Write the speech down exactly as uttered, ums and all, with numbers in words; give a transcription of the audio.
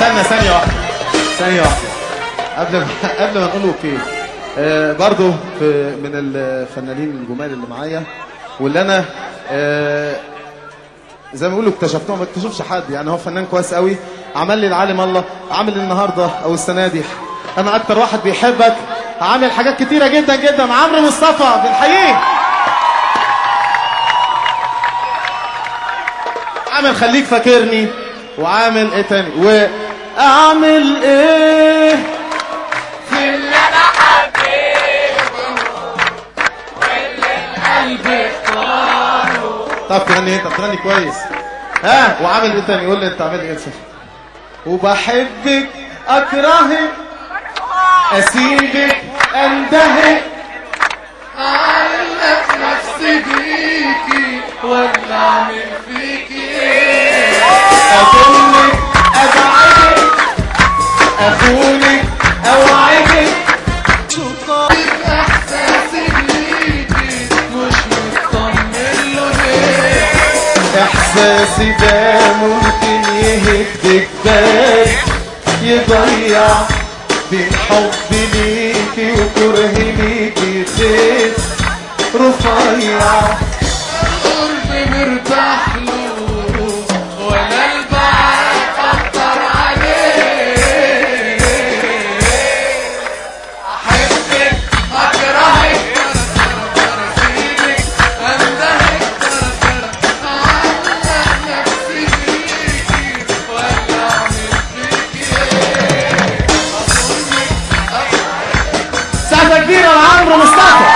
استنى ثانية واحدة ثانية واحدة قبل ما قبل ما نقول اوكي. آه برضه من الفنانين الجمال اللي معايا واللي انا آه زي ما بيقولوا اكتشفتهم، ما اكتشفش حد يعني، هو فنان كويس قوي، عمل لي العالم الله، عامل النهارده او السنه دي انا اكتر واحد بيحبك، عامل حاجات كتيره جدا جدا. عمرو مصطفى بنحييه. عامل خليك فاكرني، وعامل ايه تاني، واعمل ايه في اللي انا حبيته واللي القلب اختاره. طب تغني انت بتغني كويس. ها وعامل ايه تاني؟ قول لي انت عامل ايه. وبحبك اكرهك اسيبك اندهك اعلق نفسي بيكي ولا اعمل فيكي ايه، اكلك ابعدك اخونك اوعدك طيب احساسي بيكي مش مطمن له ليه، احساسي ده ممكن يهد جبال يضيع بين حب ليكي وكره ليكي خيط رفيع. القرب مرتاح له ولا البعد خطر عليه، احبك اكرهك اسيبك اندهك اعلق نفسي بيكي ولا اعمل فيكي ايه، سقفة كبيرة لعمرو مصطفى.